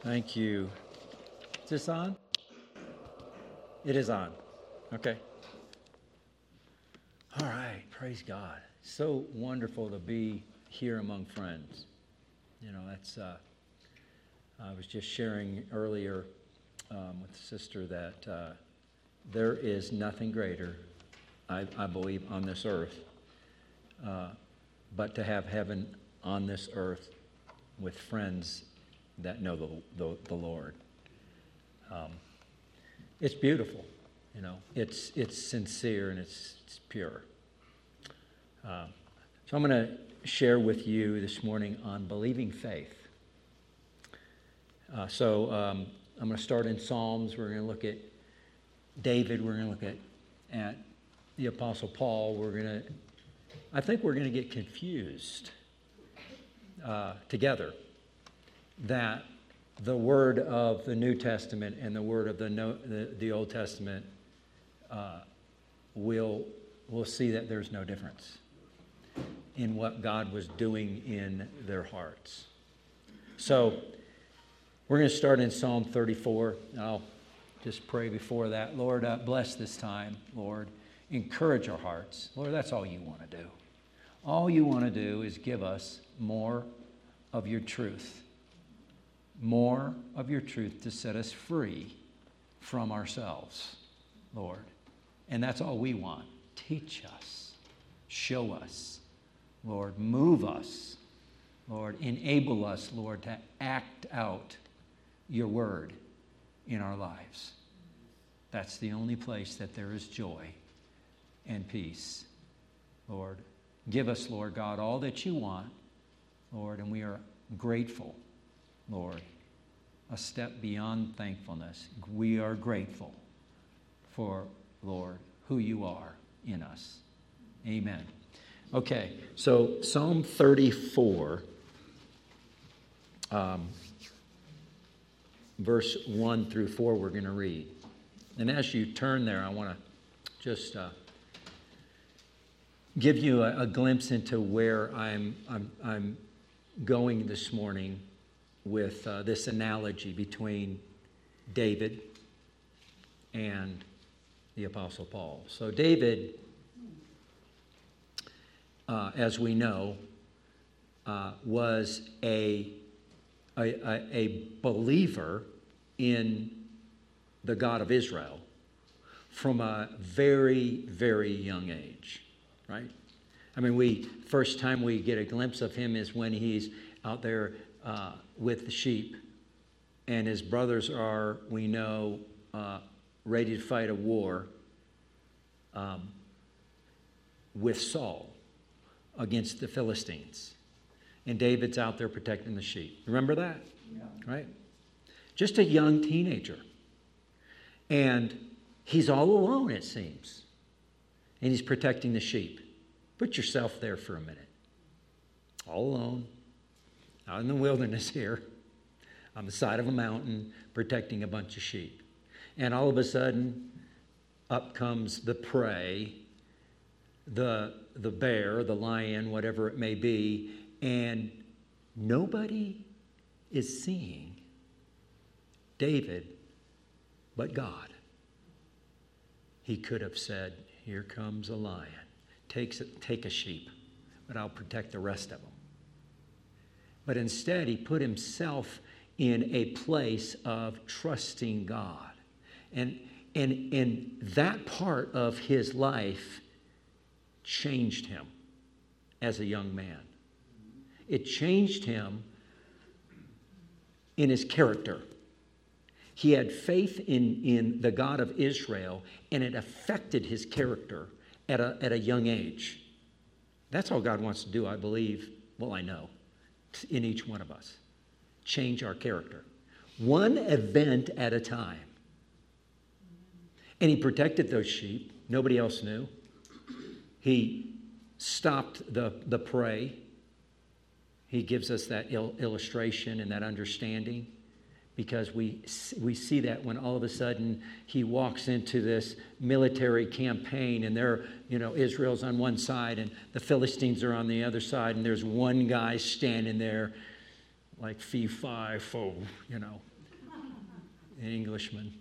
Thank you. Is this on? It is on. Okay. All right. Praise God. So wonderful to be here among friends. You know, that's. I was just sharing earlier with the sister that there is nothing greater, I believe, on this earth, but to have heaven on this earth with friends that know the Lord. It's beautiful, you know. It's sincere and it's pure. So I'm going to share with you this morning on believing faith. So I'm going to start in Psalms. We're going to look at David. We're going to look at the Apostle Paul. I think we're going to get confused together that the word of the New Testament and the word of the Old Testament, we'll see that there's no difference in what God was doing in their hearts. So we're going to start in Psalm 34. I'll just pray before that. Lord, bless this time, Lord. Encourage our hearts. Lord, that's all you want to do. All you want to do is give us more of your truth. More of your truth to set us free from ourselves, Lord. And that's all we want. Teach us. Show us. Lord, move us. Lord, enable us, Lord, to act out your word in our lives. That's the only place that there is joy and peace. Lord, give us, Lord God, all that you want, Lord, and we are grateful, Lord. A step beyond thankfulness. We are grateful for, Lord, who you are in us. Amen. Okay, so Psalm 34, verse 1 through 4, we're going to read. And as you turn there, I want to just give you a glimpse into where I'm going this morning with this analogy between David and the Apostle Paul. So David, as we know, was a believer in the God of Israel from a very, very young age, right? I mean, first time we get a glimpse of him is when he's out there with the sheep, and his brothers are, we know, ready to fight a war with Saul against the Philistines. And David's out there protecting the sheep. Remember that? Yeah. Right? Just a young teenager. And he's all alone, it seems. And he's protecting the sheep. Put yourself there for a minute. All alone, out in the wilderness here, on the side of a mountain, protecting a bunch of sheep. And all of a sudden, up comes the prey, the bear, the lion, whatever it may be, and nobody is seeing David but God. He could have said, here comes a lion. Take a sheep, but I'll protect the rest of them. But instead, he put himself in a place of trusting God. And that part of his life changed him as a young man. It changed him in his character. He had faith in the God of Israel, and it affected his character at a young age. That's all God wants to do, I believe. Well, I know. In each one of us. Change our character. One event at a time. And he protected those sheep. Nobody else knew. He stopped the prey. He gives us that illustration and that understanding, because we see that when all of a sudden he walks into this military campaign, and Israel's on one side and the Philistines are on the other side, and there's one guy standing there like fee, fi, fo, an Englishman.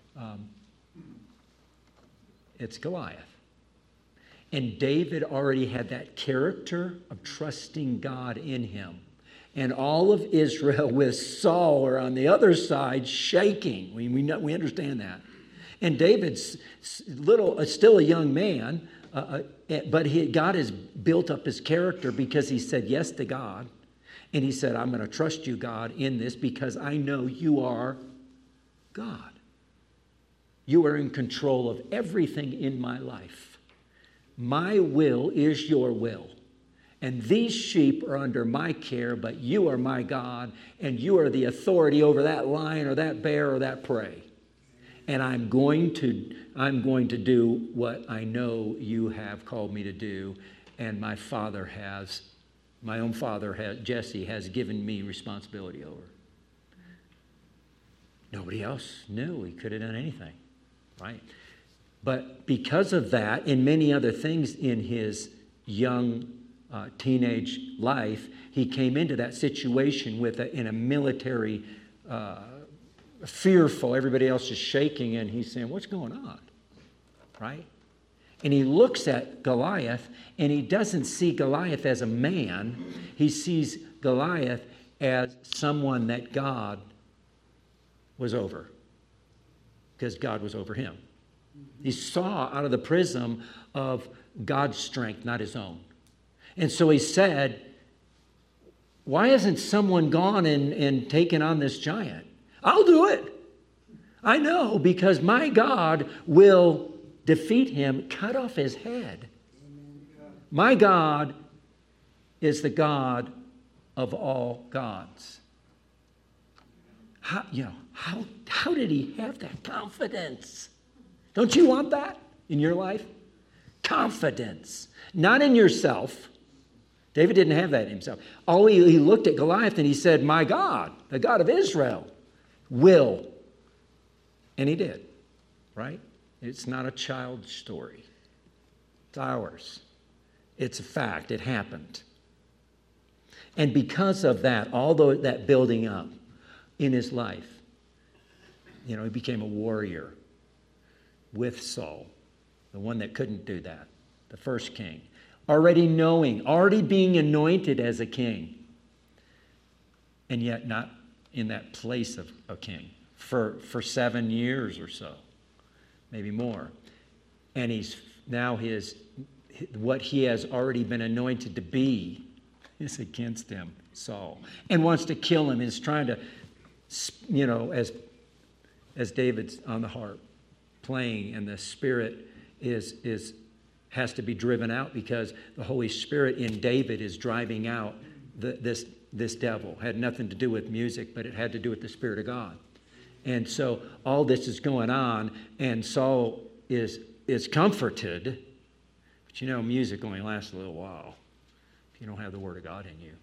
It's Goliath. And David already had that character of trusting God in him. And all of Israel with Saul are on the other side shaking. We understand that. And David's still a young man, but God has built up his character because he said yes to God. And he said, I'm going to trust you, God, in this because I know you are God. You are in control of everything in my life. My will is your will. And these sheep are under my care, but you are my God, and you are the authority over that lion or that bear or that prey. And I'm going to do what I know you have called me to do, and my own father, Jesse, has given me responsibility over. Nobody else knew he could have done anything, right? But because of that, and many other things in his young teenage life, he came into that situation in a military, fearful. Everybody else is shaking, and he's saying, "What's going on?" Right? And he looks at Goliath, and he doesn't see Goliath as a man. He sees Goliath as someone that God was over, because God was over him. He saw out of the prism of God's strength, not his own. And so he said, why hasn't someone gone and taken on this giant? I'll do it. I know, because my God will defeat him, cut off his head. My God is the God of all gods. How did he have that confidence? Don't you want that in your life? Confidence. Not in yourself. David didn't have that in himself. He looked at Goliath and he said, my God, the God of Israel, will. And he did, right? It's not a child's story. It's ours. It's a fact. It happened. And because of that, all that building up in his life, he became a warrior with Saul, the one that couldn't do that, the first king. Already being anointed as a king, and yet not in that place of a king for 7 years or so, maybe more. And what he has already been anointed to be is against him, Saul, and wants to kill him, is trying to, as David's on the harp playing, and the Spirit has to be driven out, because the Holy Spirit in David is driving out this devil. It had nothing to do with music, but it had to do with the Spirit of God. And so all this is going on, and Saul is comforted. But music only lasts a little while if you don't have the Word of God in you.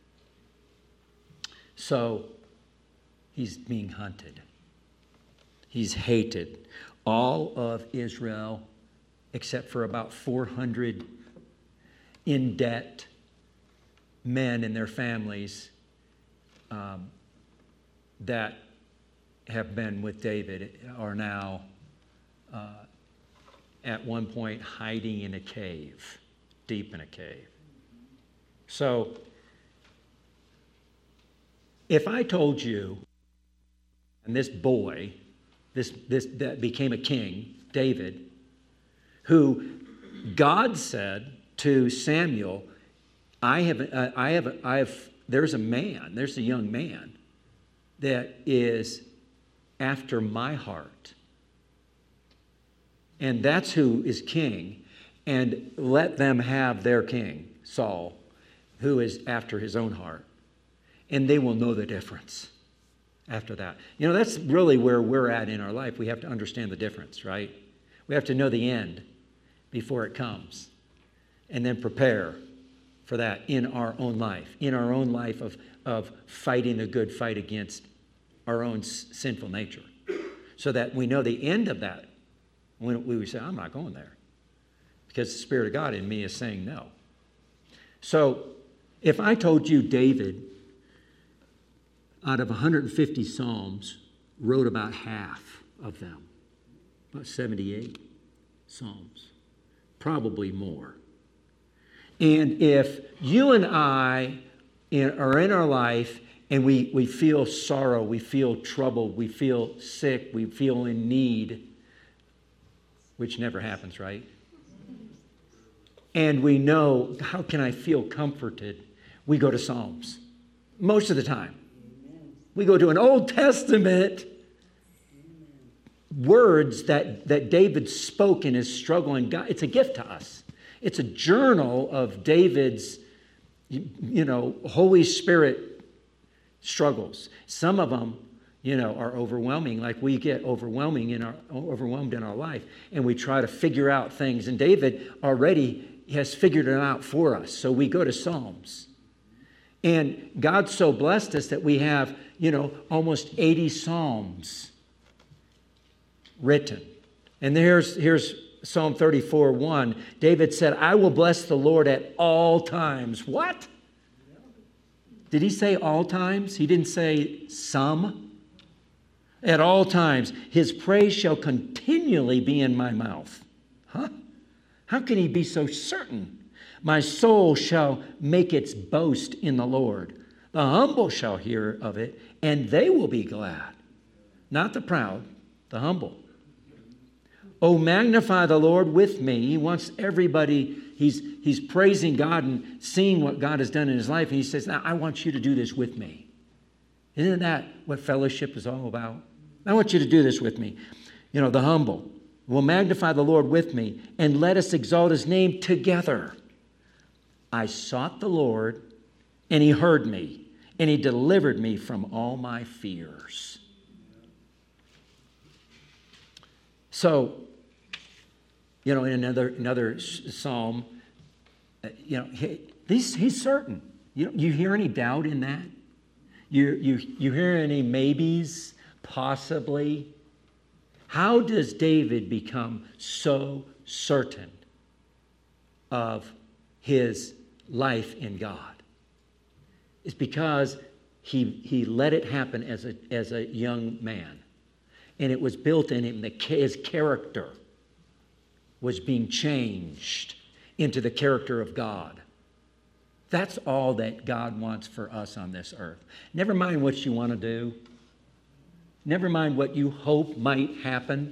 So he's being hunted. He's hated. All of Israel, except for about 400 in debt men and their families that have been with David, are now at one point hiding in a cave, deep in a cave. So if I told you, and this boy, this that became a king, David, who God said to Samuel, there's a young man that is after my heart. And that's who is king. And let them have their king, Saul, who is after his own heart. And they will know the difference after that. That's really where we're at in our life. We have to understand the difference, right? We have to know the end before it comes, and then prepare for that in our own life of fighting the good fight against our own sinful nature, so that we know the end of that. When we would say, I'm not going there, because the Spirit of God in me is saying no. So if I told you David, out of 150 Psalms, wrote about half of them, about 78 Psalms, probably more. And if you and I are in our life and we feel sorrow, we feel troubled, we feel sick, we feel in need, which never happens, right? And we know, how can I feel comforted? We go to Psalms. Most of the time. We go to an Old Testament words that David spoke in his struggle, and God, it's a gift to us. It's a journal of David's, Holy Spirit struggles. Some of them, are overwhelming, like we get overwhelmed in our life, and we try to figure out things. And David already has figured it out for us. So we go to Psalms. And God so blessed us that we have, almost 80 Psalms written. And here's Psalm 34:1. David said, I will bless the Lord at all times. What? Did he say all times? He didn't say some. At all times. His praise shall continually be in my mouth. Huh? How can he be so certain? My soul shall make its boast in the Lord. The humble shall hear of it, and they will be glad. Not the proud, the humble. Oh, magnify the Lord with me. He wants everybody, he's praising God and seeing what God has done in his life. And he says, now I want you to do this with me. Isn't that what fellowship is all about? I want you to do this with me. The humble will magnify the Lord with me, and let us exalt his name together. I sought the Lord, and he heard me, and he delivered me from all my fears. So, in another psalm, he's certain. You hear any doubt in that? You hear any maybes, possibly? How does David become so certain of his life in God? It's because he let it happen as a young man. And it was built in him that his character was being changed into the character of God. That's all that God wants for us on this earth. Never mind what you want to do. Never mind what you hope might happen.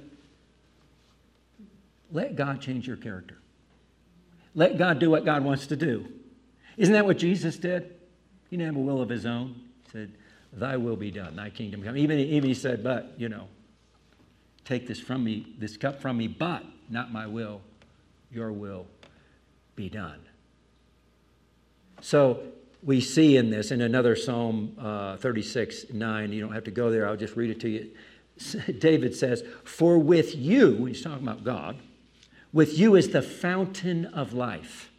Let God change your character. Let God do what God wants to do. Isn't that what Jesus did? He didn't have a will of his own. He said, thy will be done, thy kingdom come. Even he said, but, take this from me, this cup from me, but not my will, your will be done. So we see in this, in another Psalm 36:9, you don't have to go there, I'll just read it to you. David says, for with you, he's talking about God, with you is the fountain of life.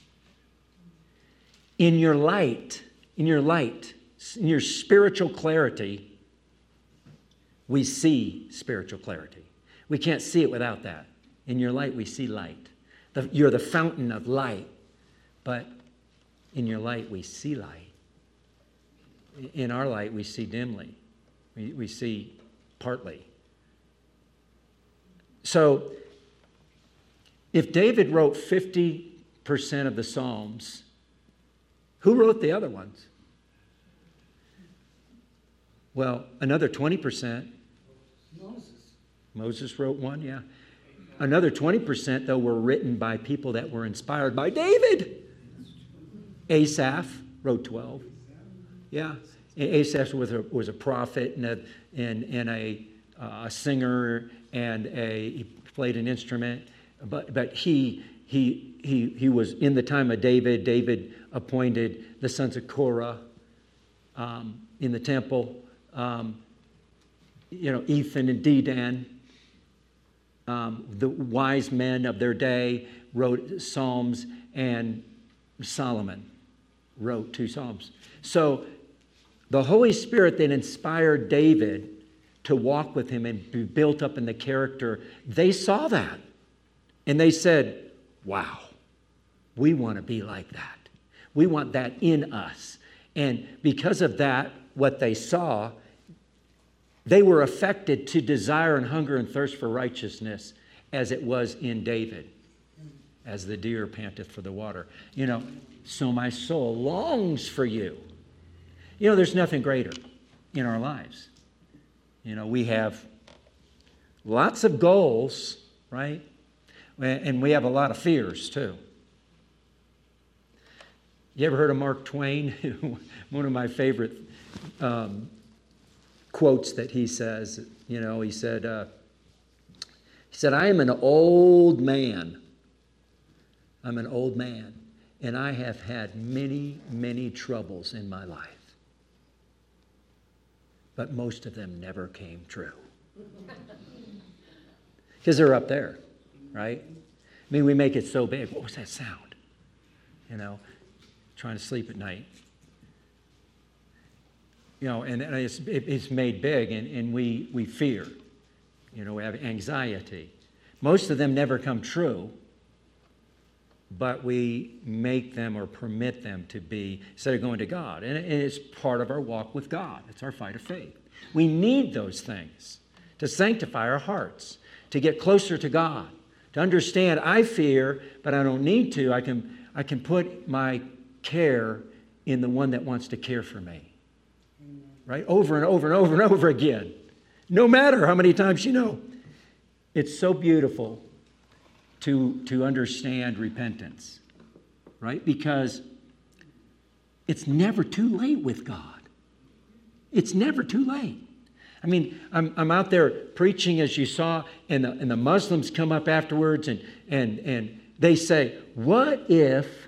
In your light, in your spiritual clarity, we see spiritual clarity. We can't see it without that. In your light, we see light. You're the fountain of light, but in your light, we see light. In our light, we see dimly. We see partly. So, if David wrote 50% of the Psalms, who wrote the other ones? Well, another 20%. Moses wrote one, yeah. Another 20%, though, were written by people that were inspired by David. Asaph wrote 12. Yeah. Asaph was a prophet and a singer, and he played an instrument. But he was in the time of David. David appointed the sons of Korah in the temple. Ethan and Dedan, the wise men of their day, wrote Psalms, and Solomon wrote 2 Psalms. So the Holy Spirit that inspired David to walk with him and be built up in the character, they saw that. And they said, wow, we want to be like that. We want that in us. And because of that, what they saw, They were affected to desire and hunger and thirst for righteousness as it was in David, as the deer panteth for the water. So my soul longs for you. There's nothing greater in our lives. We have lots of goals, right? And we have a lot of fears too. You ever heard of Mark Twain? One of my favorite quotes that he says, he said, I am an old man. I'm an old man, and I have had many, many troubles in my life. But most of them never came true. Because they're up there, right? We make it so big. What was that sound? Trying to sleep at night. And it's made big, and we fear. We have anxiety. Most of them never come true, but we make them or permit them to be, instead of going to God. And it's part of our walk with God. It's our fight of faith. We need those things to sanctify our hearts, to get closer to God, to understand I fear, but I don't need to. I can put my care in the one that wants to care for me. Right? Over and over and over and over again. No matter how many times It's so beautiful to understand repentance, right? Because it's never too late with God. It's never too late. I'm out there preaching, as you saw, and the Muslims come up afterwards and they say, what if,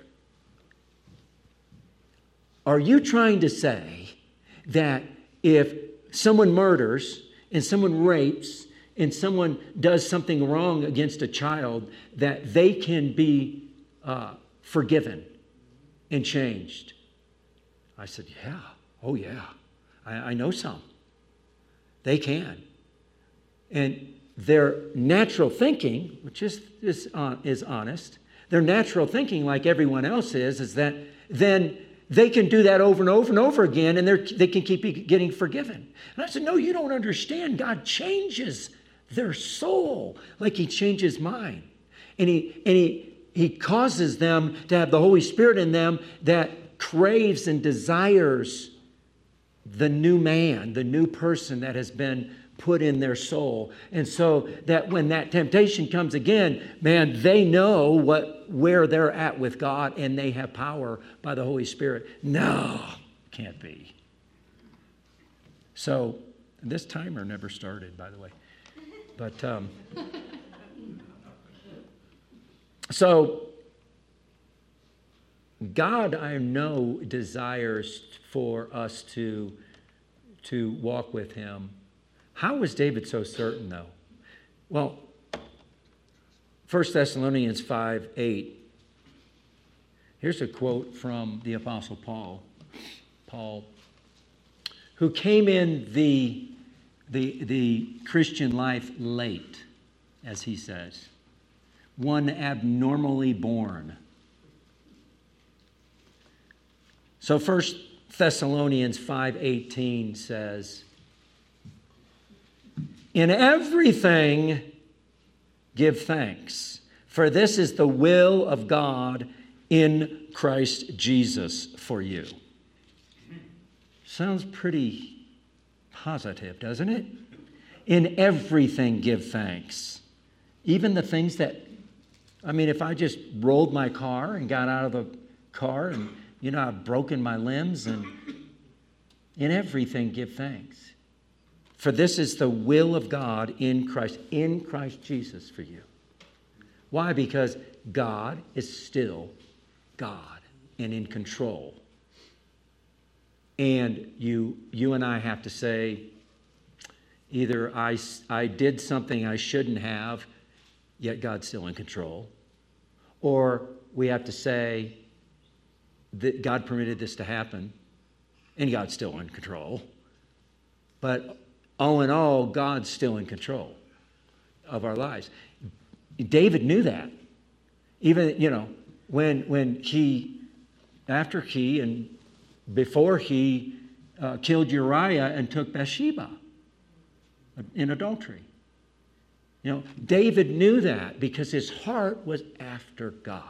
are you trying to say that if someone murders and someone rapes and someone does something wrong against a child, that they can be forgiven and changed? I said, yeah. Oh, yeah. I know some. They can. And their natural thinking, which is honest, their natural thinking, like everyone else is that then they can do that over and over and over again, and they can keep getting forgiven. And I said, no, you don't understand. God changes their soul like He changes mine. And He causes them to have the Holy Spirit in them that craves and desires the new man, the new person that has been put in their soul. And so that when that temptation comes again, man, they know where they're at with God, and they have power by the Holy Spirit. No, can't be. So this timer never started, by the way. But so God, I know, desires for us to walk with Him. How was David so certain, though? Well, 1 Thessalonians 5:8. Here's a quote from the Apostle Paul. Paul, who came in the Christian life late, as he says, one abnormally born. So 1 Thessalonians 5:18 says, in everything give thanks, for this is the will of God in Christ Jesus for you. Sounds pretty positive, doesn't it? In everything give thanks. Even the things that, if I just rolled my car and got out of the car and, I've broken my limbs, and in everything give thanks. For this is the will of God in Christ Jesus for you. Why? Because God is still God and in control. And you and I have to say, either I did something I shouldn't have, yet God's still in control. Or we have to say that God permitted this to happen, and God's still in control. But all in all, God's still in control of our lives. David knew that. Even, when he, after he and before he killed Uriah and took Bathsheba. in adultery. David knew that because his heart was after God.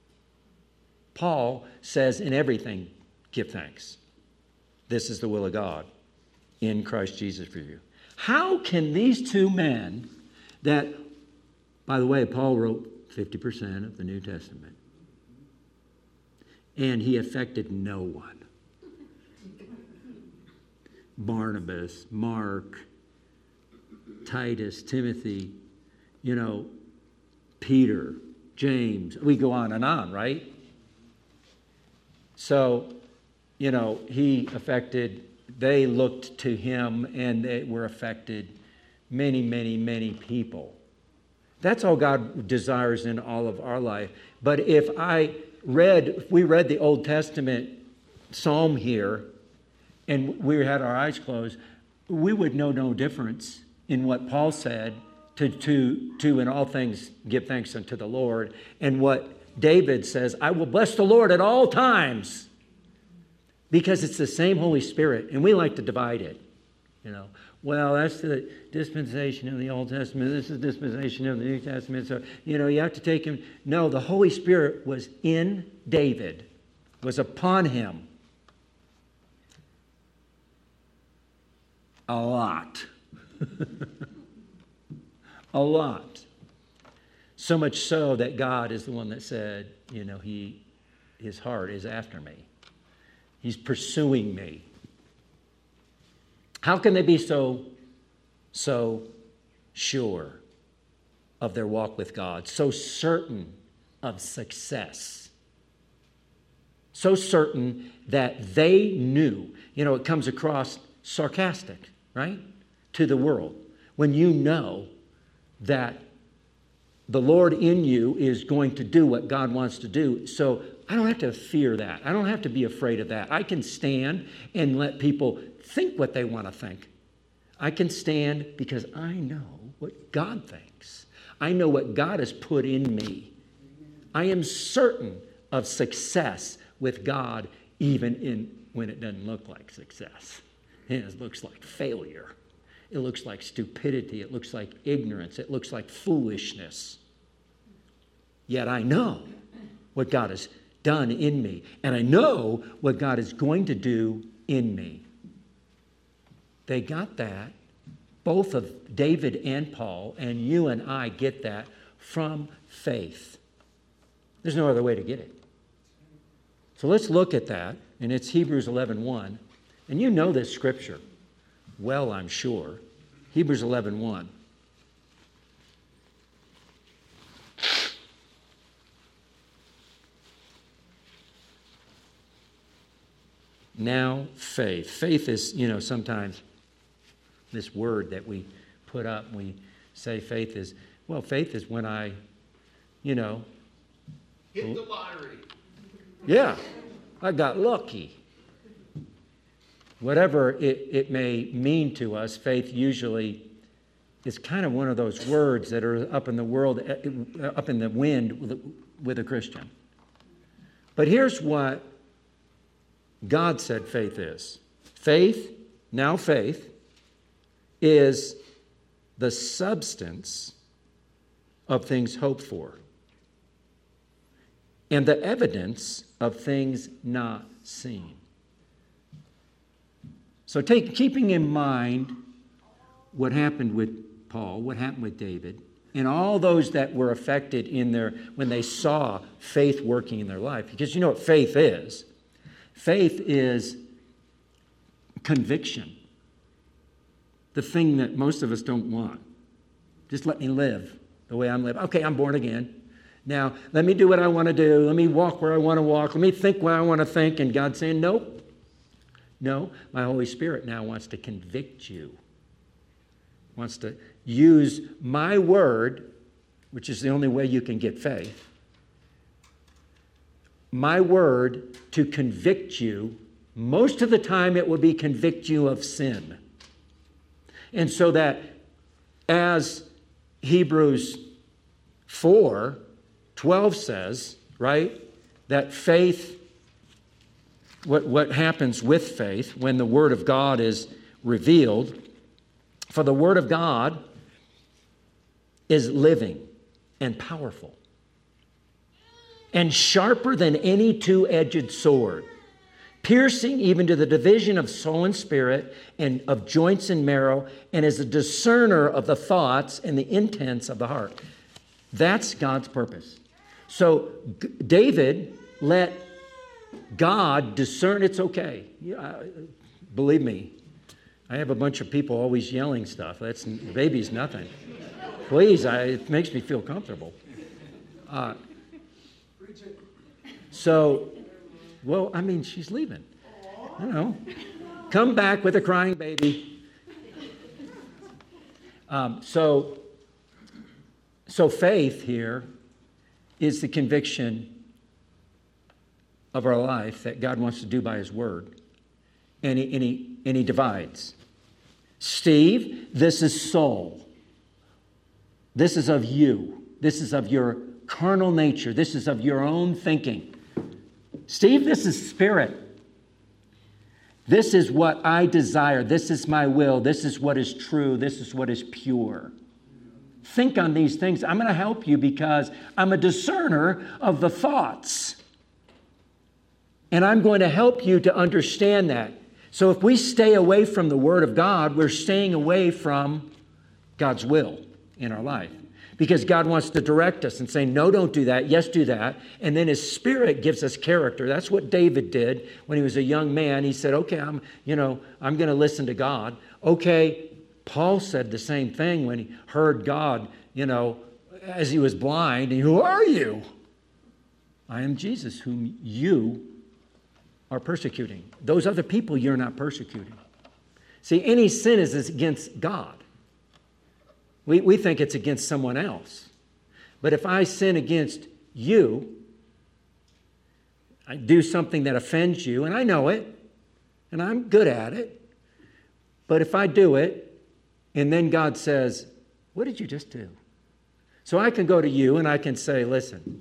Paul says, in everything, give thanks. This is the will of God in Christ Jesus for you. How can these two men that, by the way, Paul wrote 50% of the New Testament, and he affected no one. Barnabas, Mark, Titus, Timothy, Peter, James. We go on, right? So, they looked to him and they were affected many, many, many people. That's all God desires in all of our life. But if we read the Old Testament psalm here and we had our eyes closed, we would know no difference in what Paul said to in all things give thanks unto the Lord, and what David says, I will bless the Lord at all times, because it's the same Holy Spirit, and we like to divide it. Well, that's the dispensation of the Old Testament. This is dispensation of the New Testament. So, you have to take him. No, the Holy Spirit was in David, was upon him. A lot. A lot. So much so that God is the one that said, his heart is after me. He's pursuing me. How can they be so sure of their walk with God, so certain of success, so certain that they knew? It comes across sarcastic, right, to the world. When you know that the Lord in you is going to do what God wants to do. So I don't have to fear that. I don't have to be afraid of that. I can stand and let people think what they want to think. I can stand because I know what God thinks. I know what God has put in me. I am certain of success with God, even when it doesn't look like success. It looks like failure. It looks like stupidity. It looks like ignorance. It looks like foolishness. Yet I know what God has done in me. And I know what God is going to do in me. They got that. Both of David and Paul, and you and I get that from faith. There's no other way to get it. So let's look at that. And it's Hebrews 11:1. And you know this scripture well, I'm sure. Hebrews 11:1. Now, faith. Faith is, sometimes this word that we put up, and we say faith is when I, hit the lottery. Yeah, I got lucky. Whatever it may mean to us, faith usually is kind of one of those words that are up in the world, up in the wind with a Christian. But here's what God said faith is. Faith is the substance of things hoped for and the evidence of things not seen. So keeping in mind what happened with Paul, what happened with David, and all those that were affected when they saw faith working in their life. Because you know what faith is? Faith is conviction. The thing that most of us don't want. Just let me live the way I'm living. Okay, I'm born again. Now, let me do what I want to do. Let me walk where I want to walk. Let me think what I want to think. And God's saying, nope. No, my Holy Spirit now wants to convict you. Wants to use my word, which is the only way you can get faith. My word to convict you. Most of the time it will be convict you of sin. And so that as Hebrews 4:12 says, right, that faith, what happens with faith when the Word of God is revealed, For the word of God is living and powerful and sharper than any two-edged sword, piercing even to the division of soul and spirit and of joints and marrow, and is a discerner of the thoughts and the intents of the heart. That's God's purpose. So David let God discern. It's okay. Believe me, I have a bunch of people always yelling stuff. Baby's nothing. Please, it makes me feel comfortable. Well, I mean, she's leaving. Come back with a crying baby. So faith here is the conviction of our life that God wants to do by His Word. And he divides. Steve, this is soul. This is of you. This is of your carnal nature. This is of your own thinking. Steve, this is spirit. This is what I desire. This is my will. This is what is true. This is what is pure. Think on these things. I'm going to help you because I'm a discerner of the thoughts. And I'm going to help you to understand that. So if we stay away from the Word of God, we're staying away from God's will in our life. Because God wants to direct us and say, no, don't do that. Yes, do that. And then His Spirit gives us character. That's what David did when he was a young man. He said, okay, I'm going to listen to God. Okay, Paul said the same thing when he heard God, as he was blind. And who are you? I am Jesus, whom you are persecuting. Those other people you're not persecuting. See, any sin is against God. We think it's against someone else. But if I sin against you, I do something that offends you, and I know it, and I'm good at it. But if I do it, and then God says, what did you just do? So I can go to you and I can say, listen,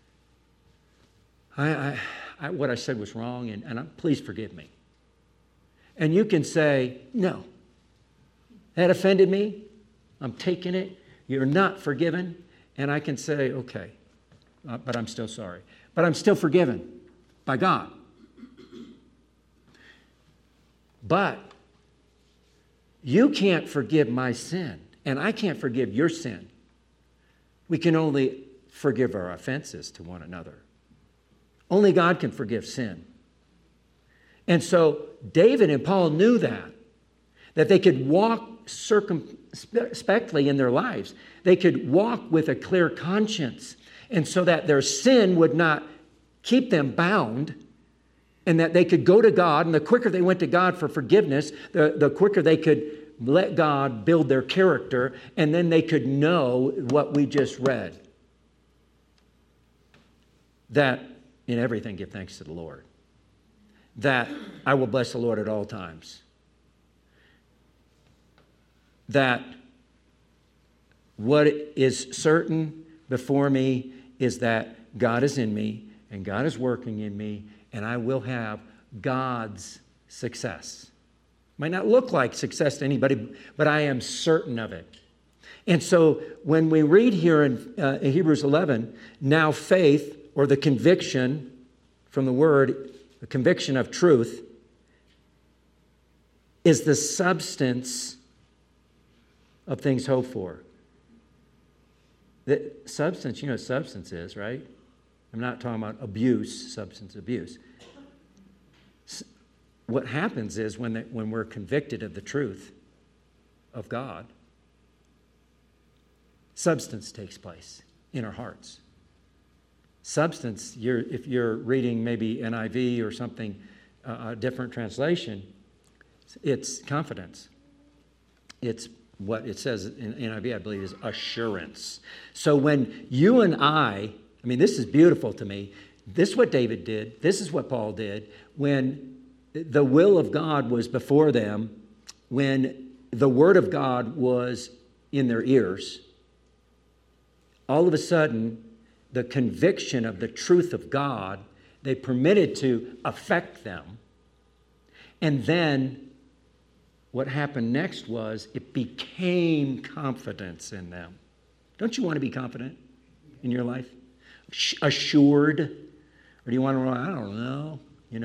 what I said was wrong, and please forgive me. And you can say, no, that offended me. I'm taking it. You're not forgiven. And I can say, okay, but I'm still sorry. But I'm still forgiven by God. But you can't forgive my sin, and I can't forgive your sin. We can only forgive our offenses to one another. Only God can forgive sin. And so David and Paul knew that they could walk circumspectly in their lives. They could walk with a clear conscience, and so that their sin would not keep them bound, and that they could go to God, and the quicker they went to God for forgiveness, the quicker they could let God build their character, and then they could know what we just read. That in everything give thanks to the Lord. That I will bless the Lord at all times. That what is certain before me is that God is in me and God is working in me, and I will have God's success. Might not look like success to anybody, but I am certain of it. And so when we read here in Hebrews 11, now faith, or the conviction from the word, the conviction of truth, is the substance of things hoped for. The substance, you know what substance is, right? I'm not talking about abuse, substance abuse. What happens is when we're convicted of the truth of God, substance takes place in our hearts. Substance, if you're reading maybe NIV or something, a different translation, it's confidence. It's what it says in NIV, I believe, is assurance. So when you and I mean, this is beautiful to me. This is what David did. This is what Paul did. When the will of God was before them, when the word of God was in their ears, all of a sudden, the conviction of the truth of God, they permitted to affect them. And then what happened next was it became confidence in them. Don't you want to be confident in your life? Assured? Or do you want to, I don't know,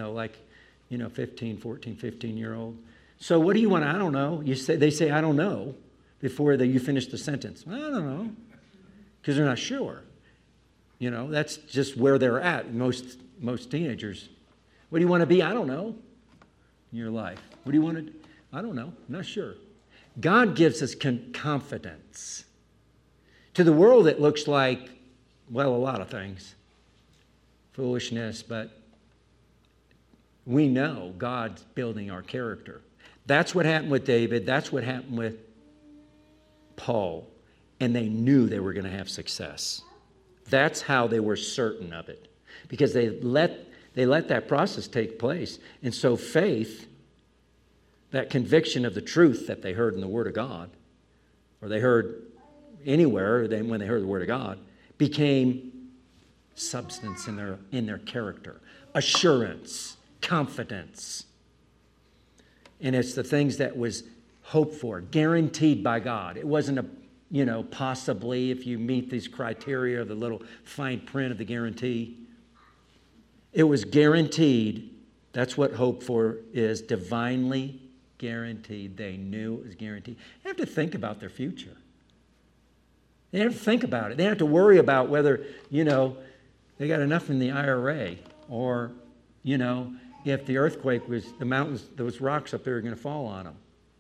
15-year-old. So what do you want? I don't know. They say, I don't know, before you finish the sentence. I don't know. Because they're not sure. That's just where they're at. Most teenagers. What do you want to be? I don't know. In your life. What do you want to do? I don't know. I'm not sure. God gives us confidence. To the world, it looks like, well, a lot of things. Foolishness, but we know God's building our character. That's what happened with David. That's what happened with Paul. And they knew they were going to have success. That's how they were certain of it. Because they let that process take place. And so faith, that conviction of the truth that they heard in the Word of God, or they heard anywhere when they heard the Word of God, became substance in their character. Assurance, confidence. And it's the things that was hoped for, guaranteed by God. It wasn't possibly if you meet these criteria, the little fine print of the guarantee. It was guaranteed. That's what hope for is, divinely guaranteed. They knew it was guaranteed. They have to think about their future. They have to think about it. They have to worry about whether, they got enough in the IRA, or, if the earthquake was, the mountains, those rocks up there are going to fall on them.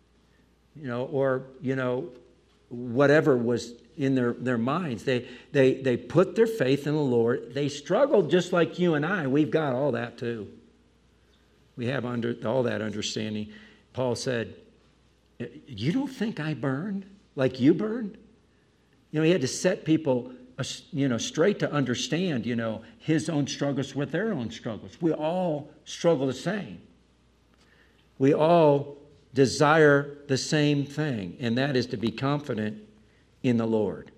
Whatever was in their minds. They put their faith in the Lord. They struggled just like you and I. We've got all that too. We have all that understanding. Paul said, you don't think I burned like you burned? He had to set people, straight to understand, his own struggles with their own struggles. We all struggle the same. We all desire the same thing, and that is to be confident in the Lord.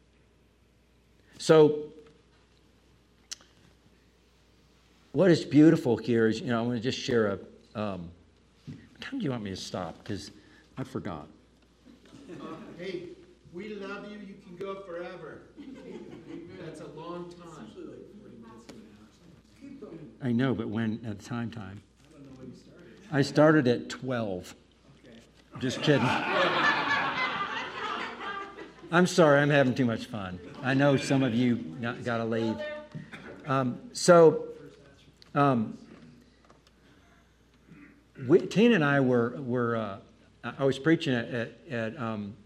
So, what is beautiful here is, I want to just share what time do you want me to stop? Because I forgot. Hey, we love you. You can go forever. That's a long time. I know, but when at time? I don't know when you started. I started at 12. Okay. Just kidding. I'm sorry, I'm having too much fun. I know some of you got to leave. Tina and I were I was preaching at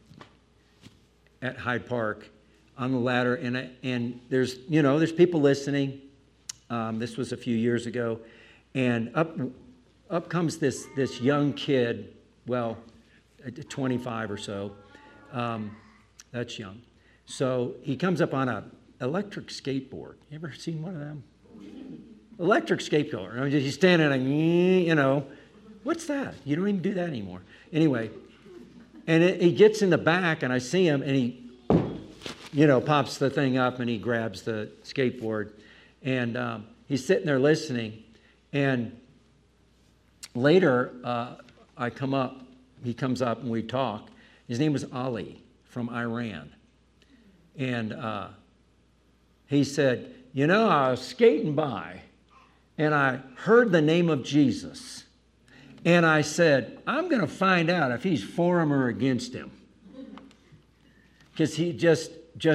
Hyde Park on the ladder, and there's people listening. This was a few years ago, and up comes this young kid, 25 or so. That's young. So he comes up on an electric skateboard. You ever seen one of them? Electric skateboard. He's standing like, what's that? You don't even do that anymore. Anyway, and he gets in the back, and I see him, and he, pops the thing up, and he grabs the skateboard, and he's sitting there listening. And later, I come up. He comes up, and we talk. His name was Ali from Iran. And he said, I was skating by, and I heard the name of Jesus. And I said, I'm going to find out if he's for him or against him. Because he just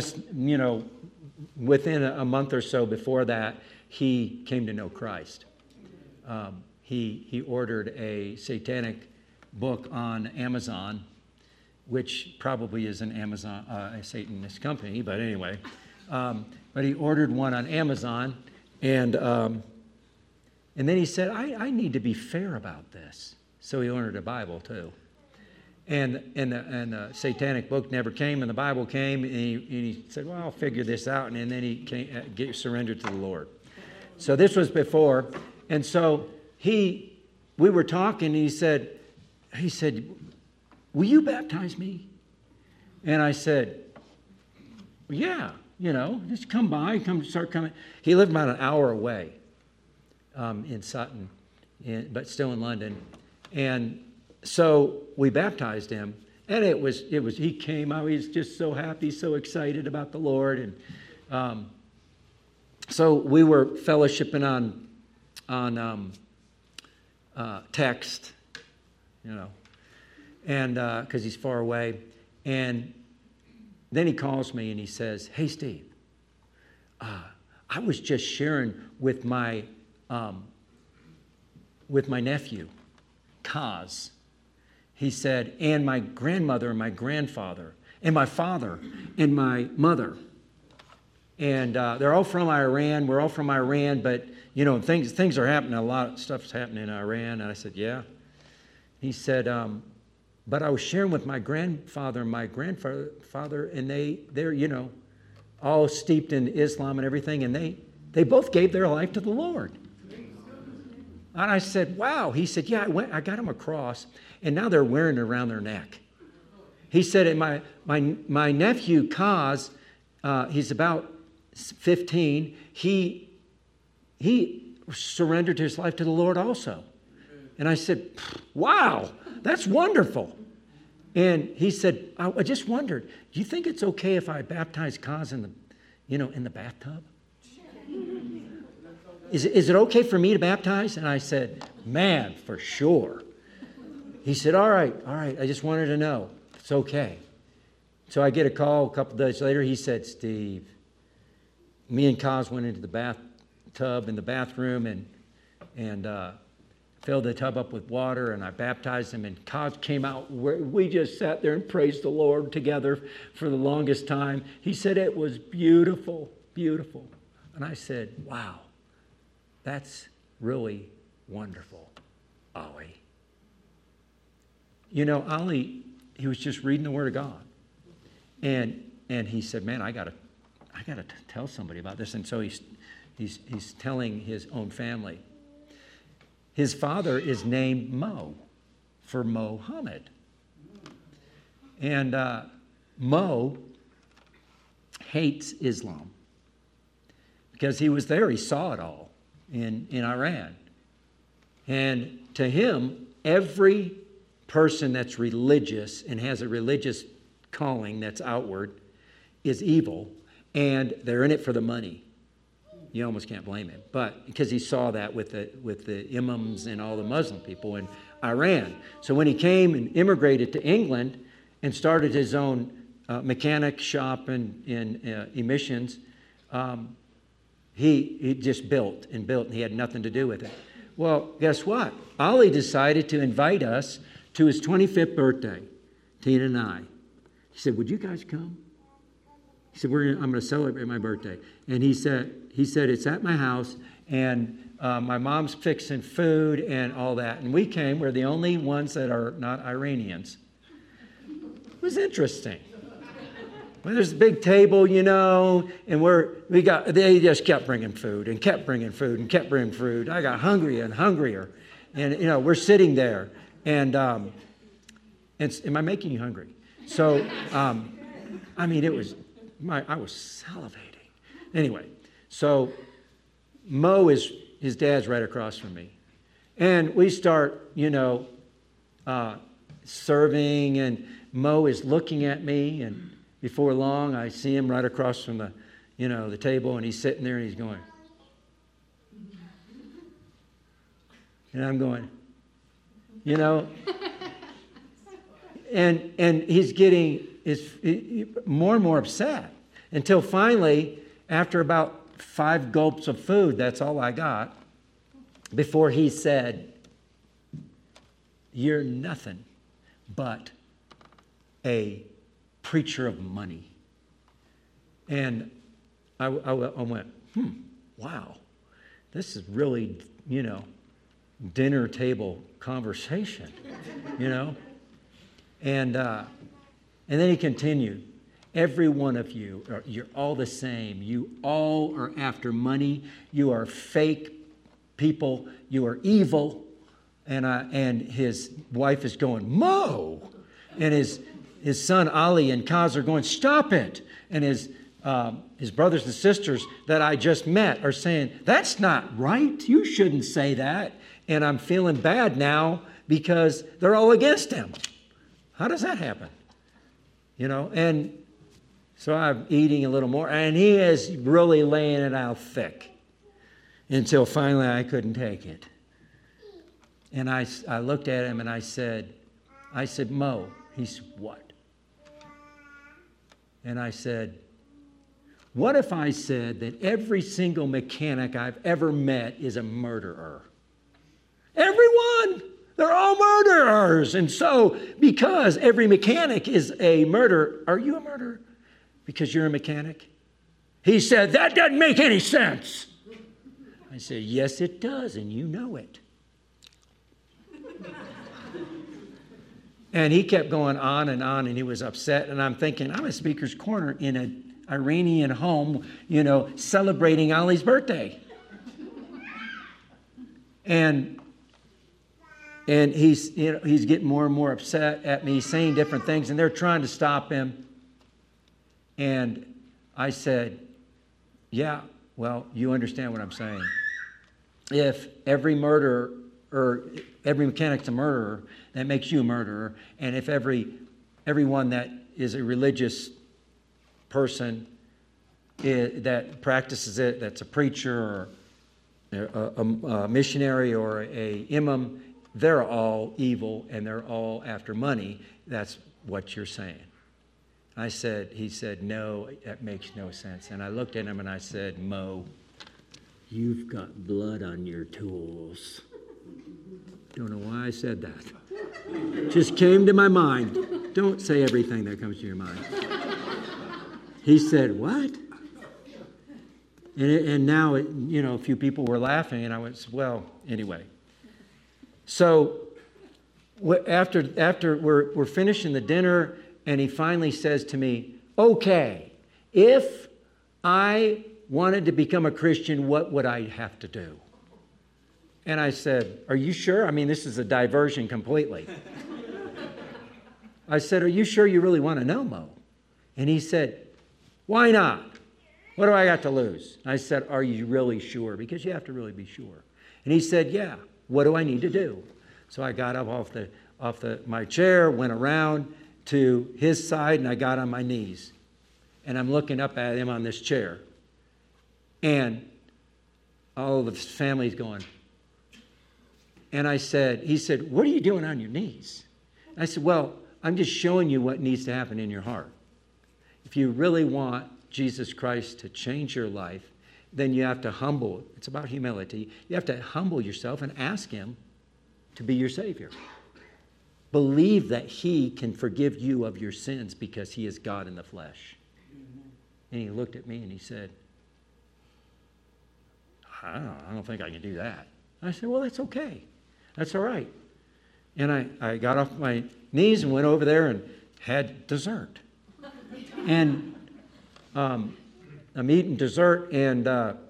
within a month or so before that, he came to know Christ. He ordered a satanic book on Amazon, which probably is an Amazon, a Satanist company, but anyway. But he ordered one on Amazon, and then he said, I need to be fair about this. So he ordered a Bible too. And the satanic book never came, and the Bible came, and he said, well, I'll figure this out. And then he surrendered to the Lord. So this was before. And so we were talking, and he said, will you baptize me? And I said, well, yeah, just come by, start coming. He lived about an hour away in Sutton, but still in London. And so we baptized him, and it was he came out, he was just so happy, so excited about the Lord. And so we were fellowshipping on text, and because he's far away. And then he calls me and he says, "Hey, Steve, I was just sharing with my nephew, Kaz." He said, "and my grandmother and my grandfather and my father and my mother. And they're all from Iran. We're all from Iran, but, things are happening. A lot of stuff's happening in Iran." And I said, "Yeah." He said, "But I was sharing with my grandfather and my grandfather, and they're, all steeped in Islam and everything, and they both gave their life to the Lord." And I said, "Wow." He said, "Yeah, I got them a cross, and now they're wearing it around their neck." He said, "And my nephew, Kaz, he's about 15, he surrendered his life to the Lord also." And I said, "Wow, that's wonderful." And he said, I just wondered, do you think it's okay if I baptize Kaz in the bathtub? Is it okay for me to baptize?" And I said, "Man, for sure." He said, all right, I just wanted to know. It's okay. So I get a call a couple days later. He said, "Steve, me and Kaz went into the bathtub in the bathroom and filled the tub up with water, and I baptized him, and Kaz came out. We just sat there and praised the Lord together for the longest time." He said, "It was beautiful, beautiful." And I said, "Wow, that's really wonderful, Ollie." Ollie, he was just reading the Word of God. And he said, "Man, I gotta tell somebody about this." And so he's telling his own family. His father is named Mo for Mohammed. And Mo hates Islam because he was there. He saw it all in Iran. And to him, every person that's religious and has a religious calling that's outward is evil, and they're in it for the money. You almost can't blame him, but because he saw that with the imams and all the Muslim people in Iran. So when he came and immigrated to England and started his own mechanic shop in emissions, he just built, and he had nothing to do with it. Well, guess what? Ollie decided to invite us to his 25th birthday, Tina and I. He said, "Would you guys come?" He said, I'm going to celebrate my birthday. And he said, "It's at my house, and my mom's fixing food and all that." And we came. We're the only ones that are not Iranians. It was interesting. Well, there's a big table, and they just kept bringing food and kept bringing food and kept bringing food. I got hungrier and hungrier. And, we're sitting there. And am I making you hungry? So, I was salivating. Anyway, so Mo his dad's right across from me. And we start, serving, and Mo is looking at me, and before long I see him right across from the table, and he's sitting there and he's going. And I'm going, and he's getting more and more upset until finally, after about 5 gulps of food, that's all I got, before he said, "You're nothing but a preacher of money." And I went, wow, this is really, dinner table conversation, And then he continued, "Every one of you, you're all the same. You all are after money. You are fake people. You are evil." And his wife is going, "Mo!" And his son Ali and Kaz are going, "Stop it!" And his brothers and sisters that I just met are saying, "That's not right. You shouldn't say that." And I'm feeling bad now because they're all against him. How does that happen? And so I'm eating a little more, and he is really laying it out thick until finally I couldn't take it. And I looked at him and I said, Mo. He said, what? And I said, what if I said that every single mechanic I've ever met is a murderer? Everyone! They're all murderers. And so, because every mechanic is a murderer, are you a murderer? Because you're a mechanic? He said, that doesn't make any sense. I said, yes, it does, and you know it. And he kept going on, and he was upset. And I'm thinking, I'm at Speaker's Corner in an Iranian home, celebrating Ali's birthday. And he's getting more and more upset at me, saying different things, and they're trying to stop him. And I said, yeah, well, you understand what I'm saying. If every murderer or every mechanic's a murderer, that makes you a murderer. And if everyone that is a religious person that practices it, that's a preacher or a missionary or a imam, they're all evil and they're all after money. That's what you're saying. He said, no, that makes no sense. And I looked at him and I said, Mo, you've got blood on your tools. Don't know why I said that. Just came to my mind. Don't say everything that comes to your mind. He said, what? And now, a few people were laughing, and I went, well, anyway. So after we're finishing the dinner, and he finally says to me, okay, if I wanted to become a Christian, what would I have to do? And I said, are you sure? I mean, this is a diversion completely. I said, are you sure you really want to know, Mo? And he said, why not? What do I got to lose? I said, are you really sure? Because you have to really be sure. And he said, yeah, what do I need to do? So I got up off my chair, went around to his side, and I got on my knees. And I'm looking up at him on this chair. And all of his family's going. And he said, what are you doing on your knees? I said, well, I'm just showing you what needs to happen in your heart. If you really want Jesus Christ to change your life, then you have to humble. It's about humility. You have to humble yourself and ask him to be your Savior. Believe that he can forgive you of your sins because he is God in the flesh. And he looked at me and he said, I don't think I can do that. I said, well, that's okay. That's all right. And I got off my knees and went over there and had dessert. And I'm eating dessert, and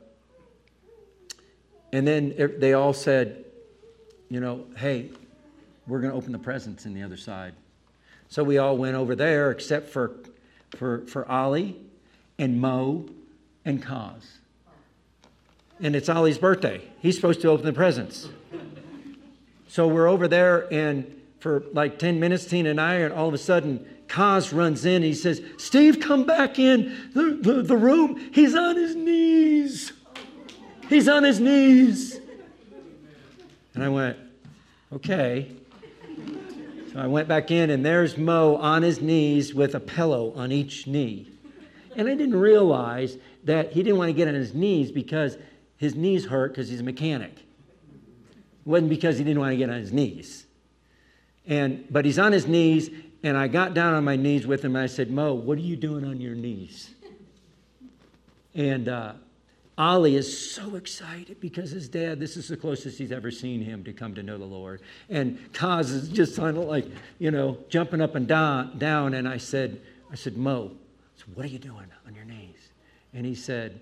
then they all said, hey, we're going to open the presents in the other side. So we all went over there except for Ali and Mo and Kaz. And it's Ali's birthday. He's supposed to open the presents. So we're over there, and for like 10 minutes, Tina and I, and all of a sudden, Kaz runs in. And he says, Steve, come back in the room. He's on his knees. He's on his knees. And I went, okay. So I went back in, and there's Mo on his knees with a pillow on each knee. And I didn't realize that he didn't want to get on his knees because his knees hurt because he's a mechanic. It wasn't because he didn't want to get on his knees. But he's on his knees, and I got down on my knees with him, and I said, Mo, what are you doing on your knees? And Ali is so excited because his dad, this is the closest he's ever seen him to come to know the Lord. And Kaz is just kind of like, jumping up and down. And I said, Mo, so what are you doing on your knees? And he said,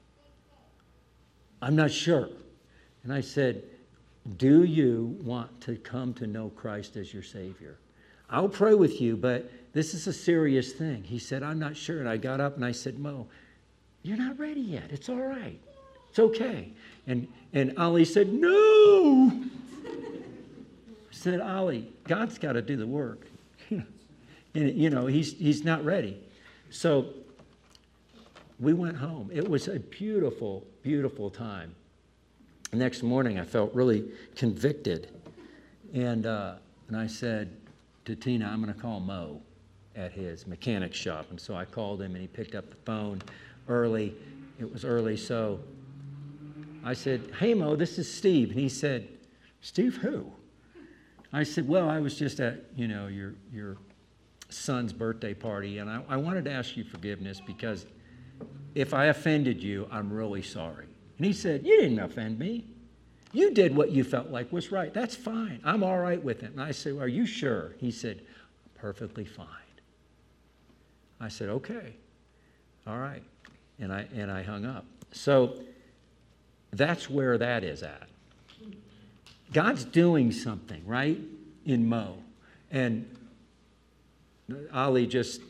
I'm not sure. And I said, do you want to come to know Christ as your Savior? I'll pray with you, but this is a serious thing. He said, I'm not sure. And I got up and I said, Mo, you're not ready yet. It's all right. It's okay. And Ali said, no. I said, Ollie, God's got to do the work. And, he's not ready. So we went home. It was a beautiful, beautiful time. The next morning, I felt really convicted. And I said to Tina, I'm going to call Mo at his mechanic shop. And so I called him, and he picked up the phone early. It was early, so I said, hey, Mo, this is Steve. And he said, Steve who? I said, well, I was just at, your son's birthday party, and I wanted to ask you forgiveness because if I offended you, I'm really sorry. And he said, you didn't offend me. You did what you felt like was right. That's fine. I'm all right with it. And I said, well, are you sure? He said, perfectly fine. I said, okay, all right. And I hung up. So that's where that is at. God's doing something, right, in Mo. And Ollie just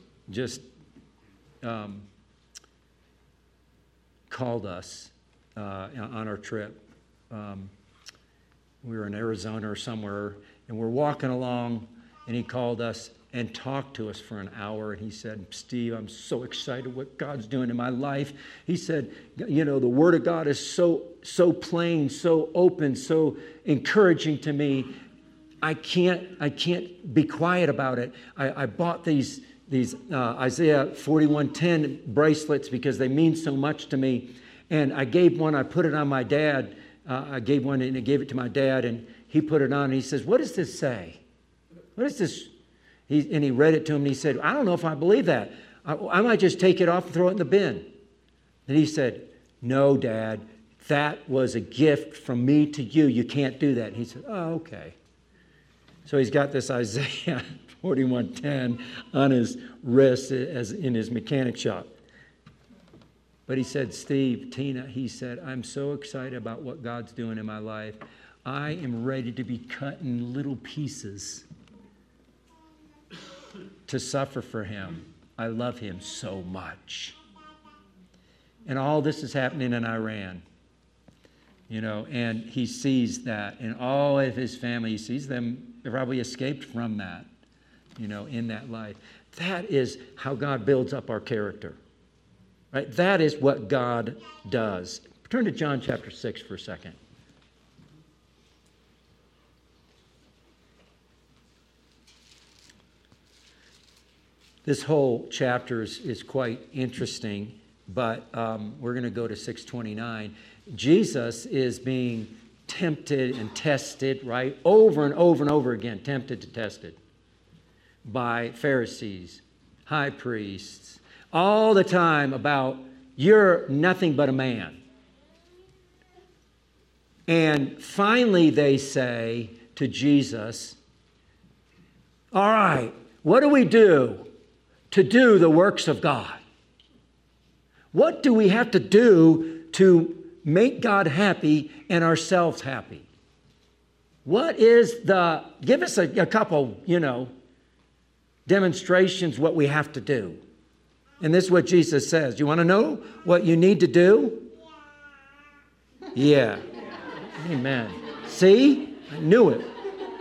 called us on our trip. We were in Arizona or somewhere, and we're walking along, and he called us and talked to us for an hour. And he said, Steve, I'm so excited what God's doing in my life. He said, the Word of God is so plain, so open, so encouraging to me. I can't be quiet about it. I bought these Isaiah 41:10 bracelets because they mean so much to me. And I gave one, I put it on my dad. I gave one and I gave it to my dad, and he put it on. And he says, what does this say? What is this? And he read it to him, and he said, I don't know if I believe that. I might just take it off and throw it in the bin. And he said, no, Dad, that was a gift from me to you. You can't do that. And he said, oh, okay. So he's got this Isaiah 41:10 on his wrist as in his mechanic shop. But he said, Steve, Tina, he said, I'm so excited about what God's doing in my life. I am ready to be cut in little pieces to suffer for him. I love him so much. And all this is happening in Iran. And he sees that. And all of his family, he sees them probably escaped from that, in that life. That is how God builds up our character. Right? That is what God does. Turn to John chapter 6 for a second. This whole chapter is quite interesting, but we're going to go to 6:29. Jesus is being tempted and tested, right? Over and over and over again, tempted and tested by Pharisees, high priests, all the time about, you're nothing but a man. And finally they say to Jesus, all right, what do we do to do the works of God? What do we have to do to make God happy and ourselves happy? Give us a couple, demonstrations what we have to do. And this is what Jesus says. You want to know what you need to do? Yeah. Amen. See? I knew it.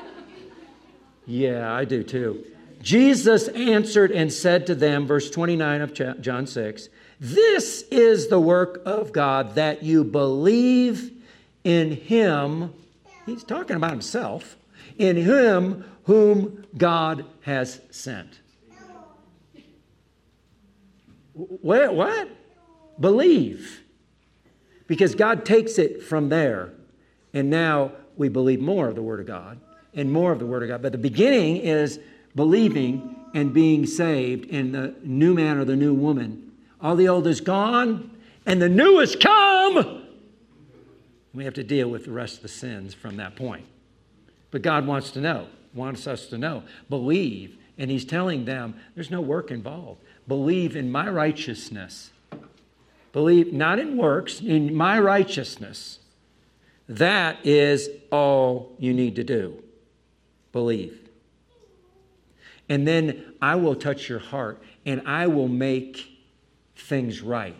Yeah, I do too. Jesus answered and said to them, verse 29 of John 6, this is the work of God, that you believe in him. He's talking about himself. In him whom God has sent. What? Believe. Because God takes it from there. And now we believe more of the Word of God and more of the Word of God. But the beginning is believing and being saved in the new man or the new woman. All the old is gone and the new has come. We have to deal with the rest of the sins from that point. But God wants us to know. Believe. And he's telling them there's no work involved. Believe in my righteousness. Believe not in works, in my righteousness. That is all you need to do. Believe. And then I will touch your heart and I will make things right.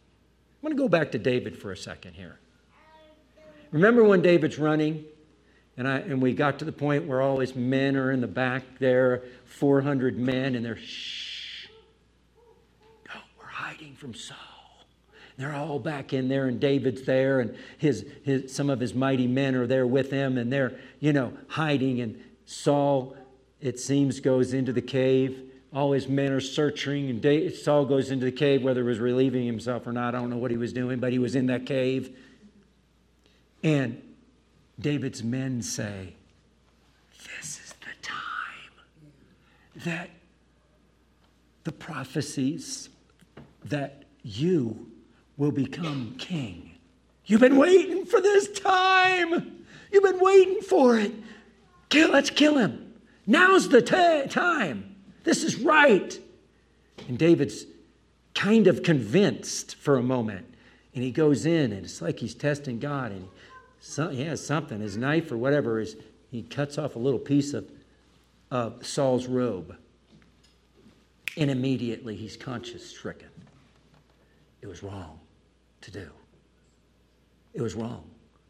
I want to go back to David for a second here. Remember when David's running And we got to the point where all his men are in the back there, 400 men, and they're, shh. Oh, we're hiding from Saul. They're all back in there, and David's there, and some of his mighty men are there with him, and they're, hiding. And Saul, it seems, goes into the cave. All his men are searching, and Saul goes into the cave, whether he was relieving himself or not. I don't know what he was doing, but he was in that cave. And David's men say, this is the time that the prophecies that you will become king. You've been waiting for this time. You've been waiting for it. Let's kill him. Now's the time. This is right. And David's kind of convinced for a moment. And he goes in, and it's like he's testing God. And he has something, his knife or whatever, he cuts off a little piece of Saul's robe. And immediately he's conscience-stricken. It was wrong to do. It was wrong.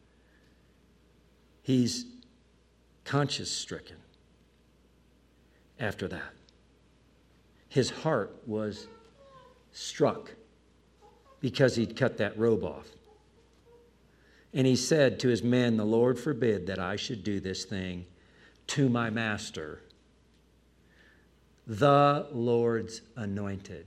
He's conscience-stricken after that. His heart was struck because he'd cut that robe off. And he said to his men, the Lord forbid that I should do this thing to my master, the Lord's anointed.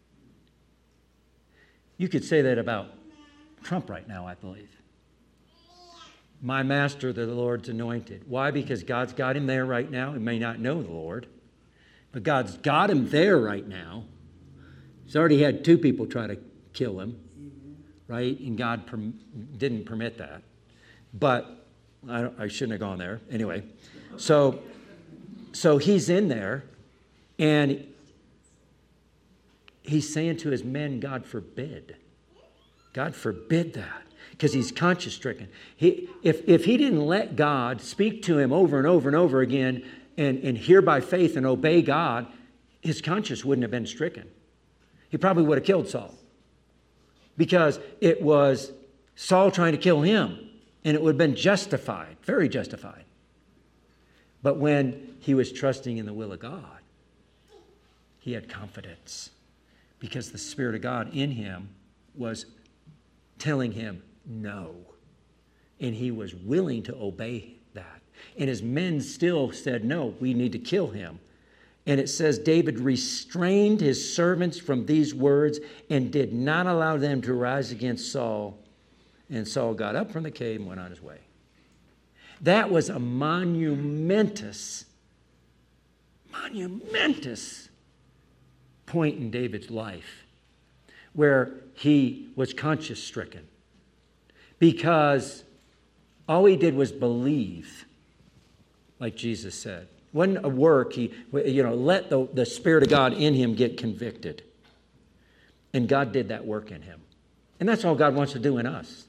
You could say that about Trump right now, I believe. My master, the Lord's anointed. Why? Because God's got him there right now. He may not know the Lord, but God's got him there right now. He's already had 2 people try to kill him, right? And God didn't permit that. But I shouldn't have gone there. Anyway, so he's in there, and he's saying to his men, God forbid. God forbid that. Because he's conscience-stricken. If he didn't let God speak to him over and over and over again and hear by faith and obey God, his conscience wouldn't have been stricken. He probably would have killed Saul. Because it was Saul trying to kill him. And it would have been justified, very justified. But when he was trusting in the will of God, he had confidence. Because the Spirit of God in him was telling him no. And he was willing to obey that. And his men still said, no, we need to kill him. And it says David restrained his servants from these words and did not allow them to rise against Saul. And Saul got up from the cave and went on his way. That was a monumentous point in David's life where he was conscience-stricken because all he did was believe, like Jesus said. Wasn't a work. He, let the Spirit of God in him get convicted. And God did that work in him. And that's all God wants to do in us.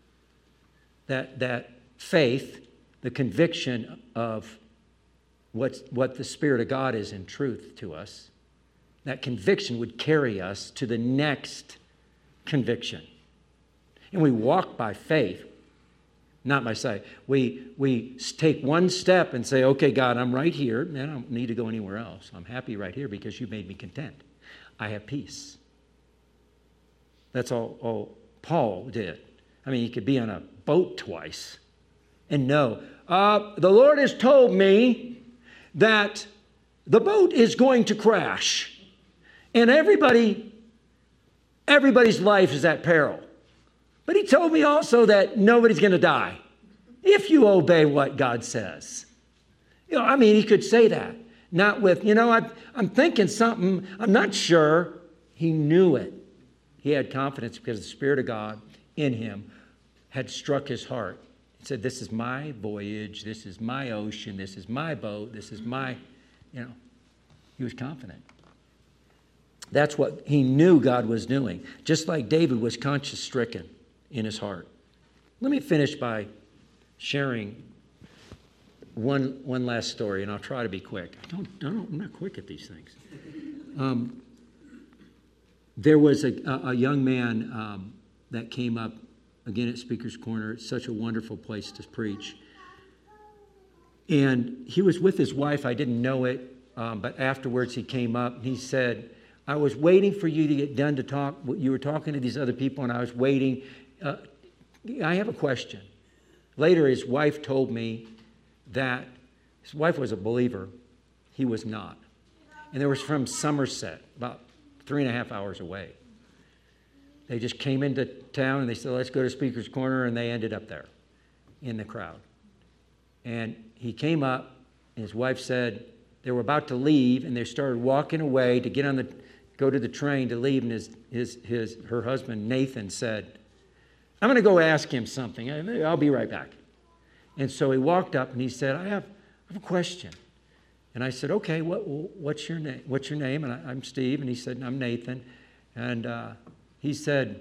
That faith, the conviction of what the Spirit of God is in truth to us, that conviction would carry us to the next conviction. And we walk by faith, not by sight. We take one step and say, okay, God, I'm right here. I don't need to go anywhere else. I'm happy right here because you made me content. I have peace. That's all Paul did. I mean, he could be on a boat twice and know, the Lord has told me that the boat is going to crash. And everybody's life is at peril. But he told me also that nobody's going to die if you obey what God says. He could say that. Not with, I'm thinking something, I'm not sure. He knew it. He had confidence because the Spirit of God in him had struck his heart. He said, this is my voyage, this is my ocean, this is my boat, this is my, he was confident. That's what he knew God was doing. Just like David was conscience-stricken in his heart. Let me finish by sharing one last story, and I'll try to be quick. I'm not quick at these things. There was a young man that came up, again at Speaker's Corner. It's such a wonderful place to preach. And he was with his wife. I didn't know it, but afterwards he came up and he said, I was waiting for you to get done to talk. You were talking to these other people, and I was waiting. I have a question. Later, his wife told me that his wife was a believer. He was not. And they were from Somerset, about 3.5 hours away. They just came into town, and they said, let's go to Speaker's Corner, and they ended up there in the crowd. And he came up, and his wife said they were about to leave, and they started walking away to go to the train to leave, and her husband, Nathan, said, I'm going to go ask him something. I'll be right back. And so he walked up, and he said, I have a question. And I said, okay, what's your name? What's your name? And I'm Steve. And he said, I'm Nathan. And he said,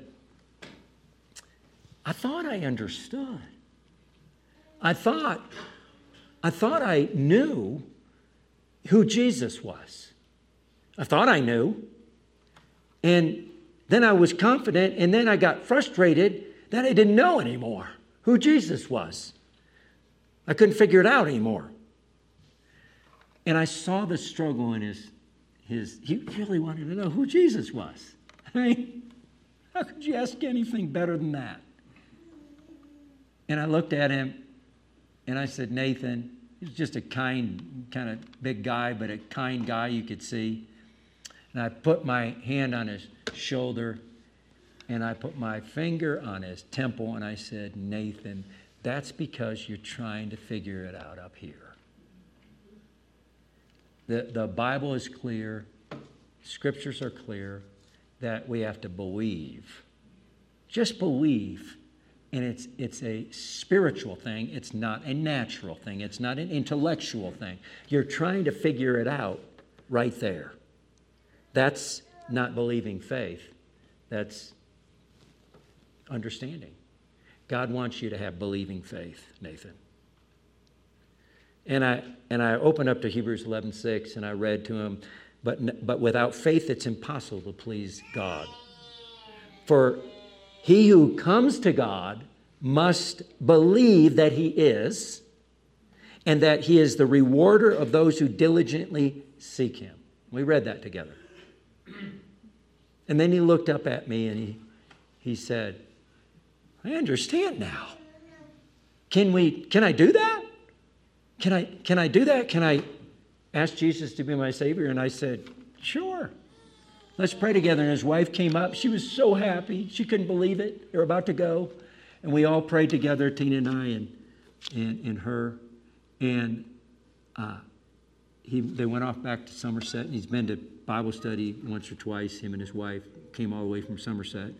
I thought I understood. I thought I knew who Jesus was. I thought I knew. And then I was confident, and then I got frustrated that I didn't know anymore who Jesus was. I couldn't figure it out anymore. And I saw the struggle in he really wanted to know who Jesus was. I mean, how could you ask anything better than that? And I looked at him, and I said, Nathan, he's just a kind of big guy, but a kind guy you could see. And I put my hand on his shoulder, and I put my finger on his temple, and I said, Nathan, that's because you're trying to figure it out up here. The Bible is clear, scriptures are clear, that we have to believe. Just believe. And it's a spiritual thing. It's not a natural thing. It's not an intellectual thing. You're trying to figure it out right there. That's not believing faith. That's understanding. God wants you to have believing faith, Nathan. And I opened up to Hebrews 11:6, and I read to him, but without faith it's impossible to please God. For he who comes to God must believe that he is, and that he is the rewarder of those who diligently seek him. We read that together. And then he looked up at me and he said, I understand now. Can I do that? Can I do that? Can I ask Jesus to be my Savior? And I said, sure. Let's pray together. And his wife came up. She was so happy. She couldn't believe it. They were about to go. And we all prayed together, Tina and I and her. And they went off back to Somerset. And he's been to Bible study once or twice. Him and his wife came all the way from Somerset.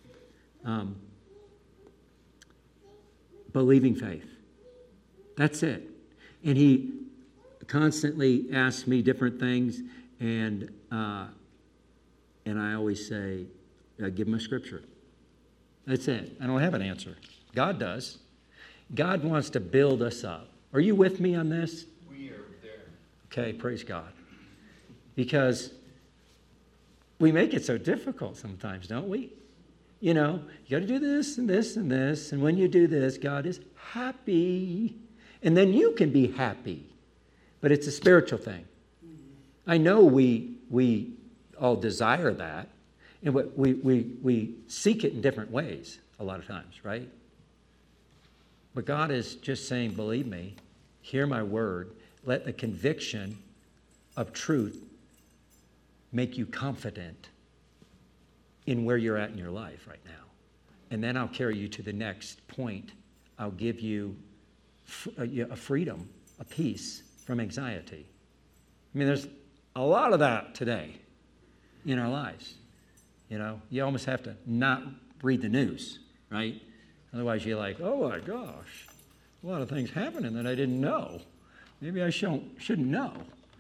Believing faith. That's it. And he constantly asks me different things, and I always say, give him a scripture. That's it. I don't have an answer. God does. God wants to build us up. Are you with me on this? We are there. Okay, praise God. Because we make it so difficult sometimes, don't we? You know, you got to do this and this and this, and when you do this, God is happy. And then you can be happy. But it's a spiritual thing. I know we all desire that. And we seek it in different ways a lot of times, right? But God is just saying, believe me, hear my word. Let the conviction of truth make you confident in where you're at in your life right now. And then I'll carry you to the next point. I'll give you a freedom, a peace from anxiety. I mean, there's a lot of that today in our lives. You know, you almost have to not read the news, right? Otherwise you're like, oh my gosh, a lot of things happening that I didn't know. Maybe I shouldn't know.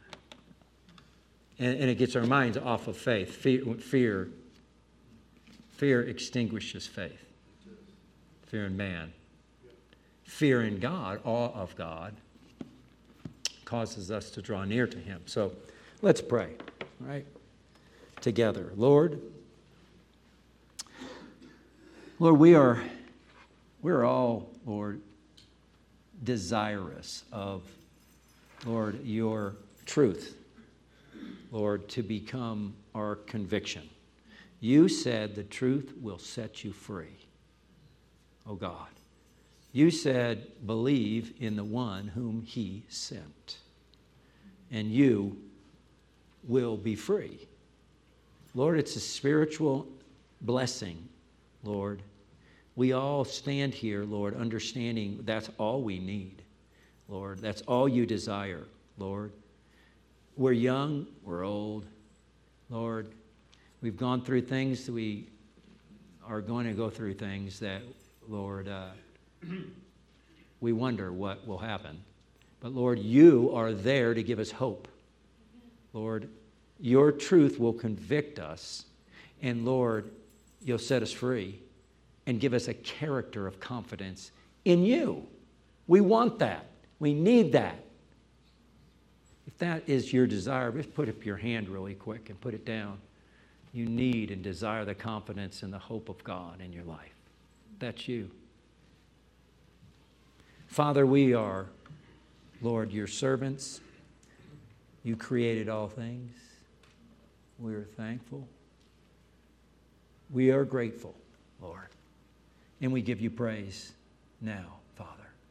And it gets our minds off of faith. Fear extinguishes faith. Fear in man. Fear in God, awe of God, causes us to draw near to him. So let's pray, all right? Together. Lord, we're all, Lord, desirous of Lord, your truth, Lord, to become our conviction. You said the truth will set you free, oh God. You said, believe in the one whom he sent, and you will be free. Lord, it's a spiritual blessing, Lord. We all stand here, Lord, understanding that's all we need, Lord. That's all you desire, Lord. We're young, we're old, Lord. We've gone through things, we are going to go through things that, Lord, we wonder what will happen. But Lord, you are there to give us hope. Lord, your truth will convict us. And Lord, you'll set us free and give us a character of confidence in you. We want that. We need that. If that is your desire, just put up your hand really quick and put it down. You need and desire the confidence and the hope of God in your life. That's you. Father, we are, Lord, your servants. You created all things. We are thankful. We are grateful, Lord. And we give you praise now, Father.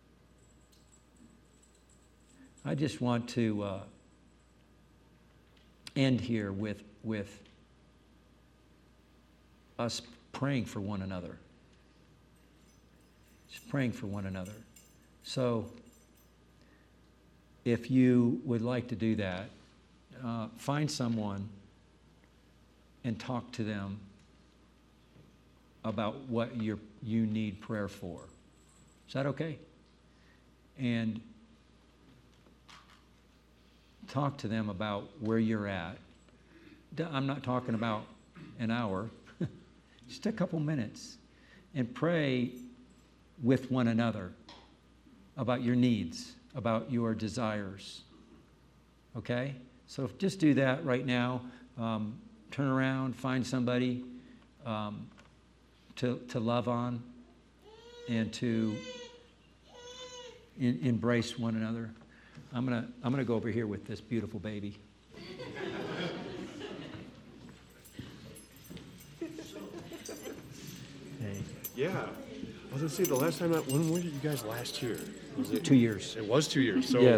I just want to end here with us praying for one another. Just praying for one another. So, if you would like to do that, find someone and talk to them about what you need prayer for. Is that okay? And talk to them about where you're at. I'm not talking about an hour, just a couple minutes. And pray with one another about your needs, about your desires. Okay? So just do that right now. Turn around, find somebody to love on and to embrace one another. I'm gonna go over here with this beautiful baby. Hey. Yeah. I was going to say, the last time, when were you guys last year? Was it 2 years. It was 2 years. So Yeah.